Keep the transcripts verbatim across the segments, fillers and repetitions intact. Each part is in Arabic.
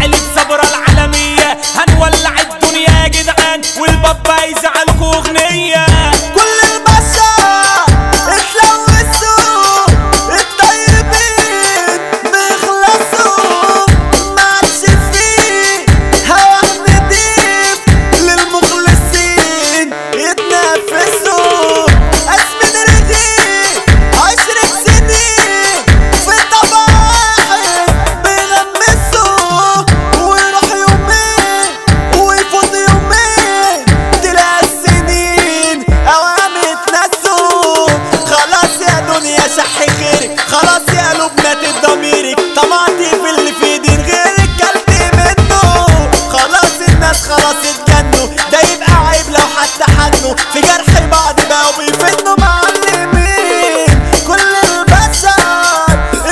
عيلة صبرا العالمية هنولع الدنيا يا جدعان، والبابا يزعلكوا اغنية. كل البشر اتلوثوا، الطيبين بيخلصوا، ما عادش فيه هوا نضيف للمخلصين يتنافسوا. أزمن رغيف عشر سنين في طبق واحد بيغمسوا، ويروح يومين ويفوت يومين تلاقي السنين أوام اتنسوا. خلاص يا دنيا شح خيرك، خلاص يا قلوب ماتت ضميرك، طمعتي في اللي في دين غيرك كلتي منه. خلاص الناس خلاص اتجنوا، ده يبقى عيب لو حتى حنوا في جرح بعض بقوا بيفنوا معلمين. كل البشر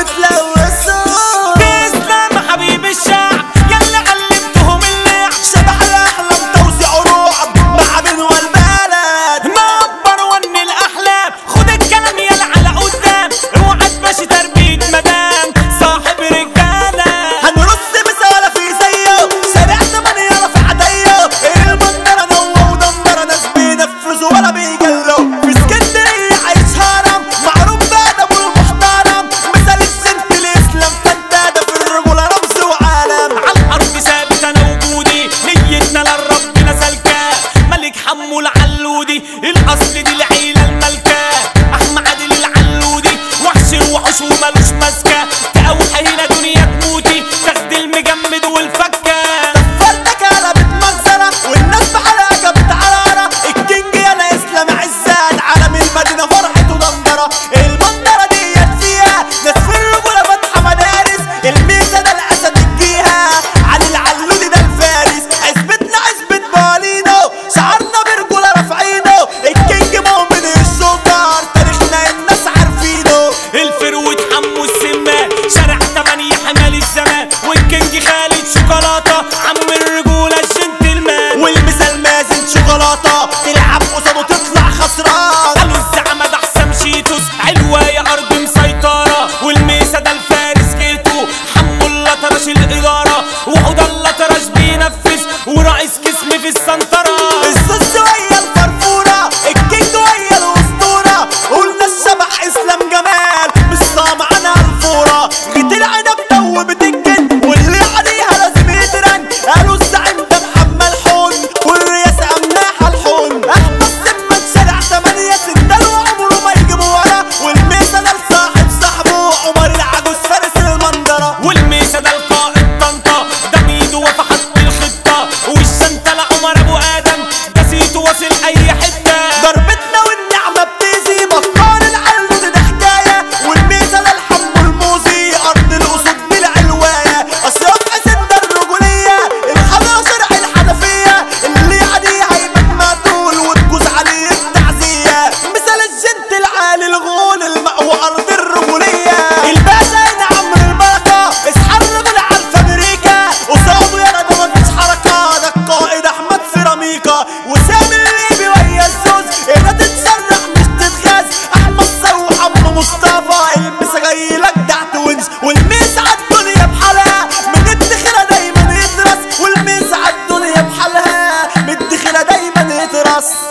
اتلوثوا. تسلم حبيب الشعب ياللي علمتهم اللعب، شبح الأحلام توزيع رعب مع بنوى البلد. نكبر ون الاحلام، خد الكلام يلا على قدام، اوعى تمشي تربية مدام صاحب رجالة. هنرص مسالة في زيه، شارع تمانية في عديه، المنظرة نوة ودمرة، ناس بينفذوا ولا بيجلوا. في اسكندرية عايش هرم معروف بأدبه المحترم، مثال السنت الإسلام فانتادة في الرجولة رمز وعالم. عالارض ثابت انا وجودي، نيتنا لربنا سلكاه، ملك حمو العلودي الاصل دي العيلة الملكة. احمد عادل العلودي وحش الوحوش ومالوش ماسكة، تقوحي هنا دنيا تموتي، تاخد المجمد والفكة. فردك قلبت منظرة والناس بحالها جابت عرارة، الكينج يالا اسلام عزان عالم المدينة فرحة ودندرة. المنظرة ديت فيها ناس في الرجولة فاتحة مدارس، الميزة ده الأسد الجيهة، علي العلودي ده الفارس، عزبتنا عزبة بالينو، شعرنا برجولة رافعينه، الكينج مؤمن السكر، تاريخنا الناس عارفينه. الفروة حمو السمان، شارع تمانية حمال الزمان، والكينج خالد شوكولاتة، عم الرجولة الجنتلمان. والمثال مازن شوكولاتة، تلعب قصاده تطلع خسران. قالوا الزعمة ده حسام شيتوس، علواية أرض مسيطرة، والميسة ده الفارس كيتو، حمو اللطرش الإدارة، وحود اللطرش بينفذ، ورئيس قسم في السنطرة. الزوز ويا الفرفورة، الكينج ويا الأسطورة، قلنا الشبح إسلام جمال مش سامعنا الفورة. جيت العنب دوبت الجن واللي عليها لازم يترن، قالوا الزعيم ده محمد حون والرئاسة أمناحة الحون. أحمد سمة شارع تمانية سندال وعمره ما يجيب ورا، والميسة ده لصاحب صاحبه عمر العجوز فارس المنظرة. والميسة ده القائد طنطا، ده ميدو وفي حط الخطة، والشنطة لعمر أبو آدم، ده سيتو واصل أي حتة. ضربتنا والنعمة بتيزي، بطال العلود ده حكاية، والميزة للحم الموزي أرض الأسود بالعلواية. أشرف حسن ده الرجولية، الحضارة شرع الحنفية، اللي عليه هيبقى مقتول وتجوز عليه التعزية. مثال الجنت العالي الغول المأوى أرض الرجولية. الباشا هنا عمرو البركة، اصحى الرجل على الفابريكا، قصاده يا رضا مفيش حركة، ده القائد أحمد سيراميكا، وسامي الليبي ويا الزوز، هنا تتسرح مش تتغاز. أحمد صوح عم مصطفى، المسا جاي لك ده توينز، والميسا عالدنيا بحالها، من الدخلة دايما يدرس، والميسا عالدنيا بحالها، من الدخلة دايما يدرس.